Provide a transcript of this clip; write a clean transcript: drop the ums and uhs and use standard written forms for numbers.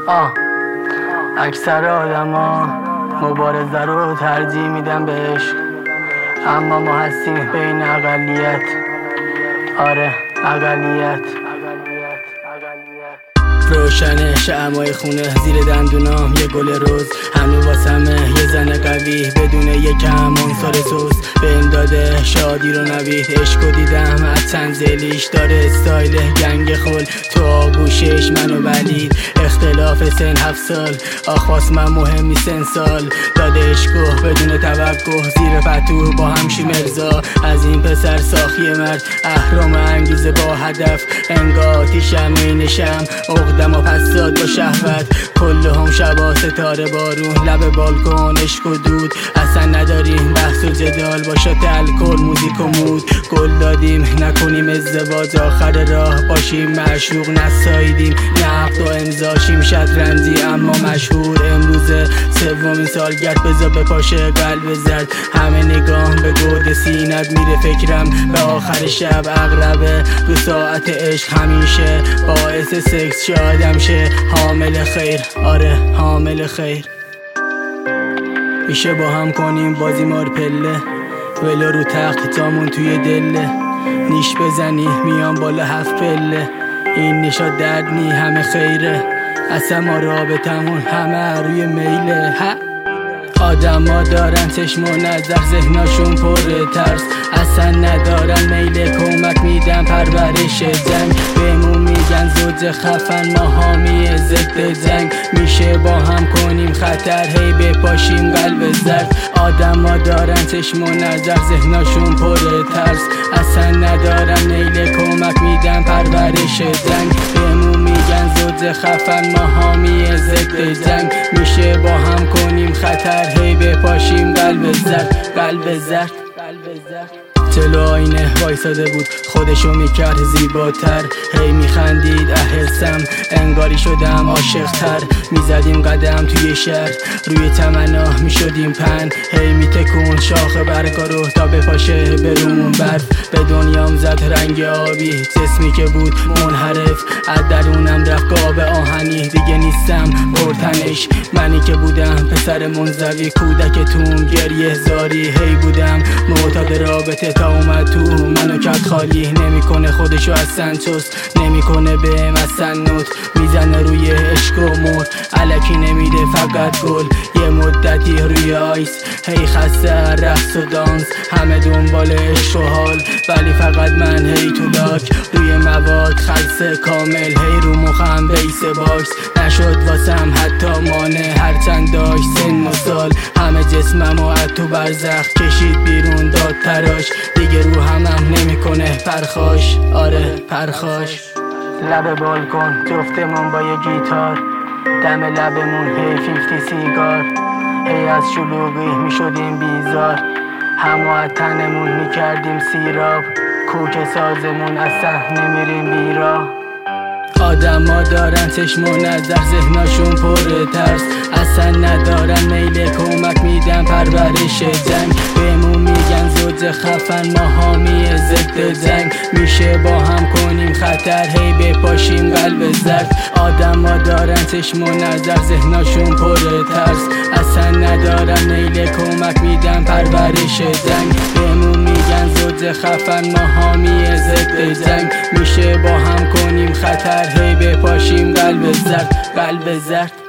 اکثر آدما مبارزه رو ترجیح میدن به عشق، اما ما هستیم بین اقلیت. آره اقلیت. روشنه شمعای خونه زیر دندونام یه گل روز، هنو واسمه یه زن قوی بدون یکم عنصر سوز. بهم داده شادی رو نوید، عشقو دیدم از تنزلیش داره استایل گنگ خل. تو آگوشش منو بلید، اختلاف سن 7 سال، آخواست من مهم نیست سال. داده عشقو بدون توقع زیر پتو با همشی مرزا. از این پسر ساخی مرد اهرام انگیزه با هدف، انگاتیشم مینشم اقدم و پساد با شهوت. کلهم شبا ستاره بارون، لب بالکن عشق و دود. اصلا نداریم بحث و جدال با شات الکل موزیک و مود. گل دادیم نکنیم ازدواج، آخر راه باشیم معشوق نسایدیم. نقد و امضاشیم شطرنجی اما مشهور. امروز سومین سالگرد بزا بپاشه قلب زرد. همه نگاه به گرد سینت میره، فکرم به آخر شب اقربه. رو ساعت عشق همیشه باعث سکس شادم شه. حامل خیر، آره حامل خیر. میشه با هم کنیم بازی مار پله، ولو رو تخت جامون توی دله. نیش بزنی میان بالا 7 پله، این نشاد درد نی همه خیره. اصلا ما رابطمون همه روی میله. آدم ها دارن چشم و نظر، ذهناشون پر ترس، اصلا ندارن میل کمک میدن پرورش جنگ. بهمون میگن زوج خفن، ما حامی ضد جنگ. میشه با هم کنیم خطر، هی بپاشیم قلب زرد. آدم ها دارن چشم و نظر، ذهناشون پر ترس، اصلا ندارن میل کمک میدن پرورش جنگ. بهمون میگن زوج خفن، ما حامی ضد جنگ. میشه با هم کنیم خطر، هی بپاشیم قلب زرد. قلب زرد. جلو آینه وایساده بود، خودشو میکرد زیباتر. هی میخندید احسم، انگاری شدم عاشق‌تر. میزدیم قدم توی شهر، روی تمنا میشدیم پن. هی میتکون شاخ برگا رو تا بپاشه برون برف. به دنیام زد رنگ آبی، جسمی که بود منحرف. از درونم رفت قاب آهنی، دیگه نیستم پرتنش. منی که بودم پسر منزوی، کودکتون گریه زاری. هی بودم معتاد رابطه تا اومد تو منو کرد خالی. نمیکنه خودشو اصلا چست، نمیکنه بهم اصلا نوت. میزنه روی عشق و مرد، الکی نمیده فقط گل. یه مدتی روی آیس، هی خسته رقص و دانس. همه دنبال عشق و حال، ولی فقط من هی تو لاک. روی مواد خلص کامل، هی رو مخم بیس باکس. نشد واسم حتی مانع، هرچند داشت سن و سال. همه جسممو از تو برزخ کشید بیرون داد تراش. دیگه رو همم نمیکنه پرخاش، آره پرخاش. لب بالکن جفتمون با یه گیتار، دم لبمون هی 50 سیگار. هی از شلوغی میشدیم بیزار، همو از تنمون میکردیم سیراب. کوک سازمون اصلا نمیریم بیراه. آدم ها دارن چشم و نظر، ذهناشون پر ترس، اصلا ندارن میل کمک میدن پرورش جنگ. بهمون میگن زوج خفن، ما حامی ضد جنگ. میشه با هم کنیم خطر، هی بپاشیم قلب زرد. آدم ها دارن چشم و نظر، ذهناشون پر ترس، اصلا ندارن میل کمک میدن پرورش جنگ. بهمون میگن زوج خفن، ما حامی ضد جنگ. میشه با هم کنیم خطر، هی بپاشیم قلب زرد. قلب زرد.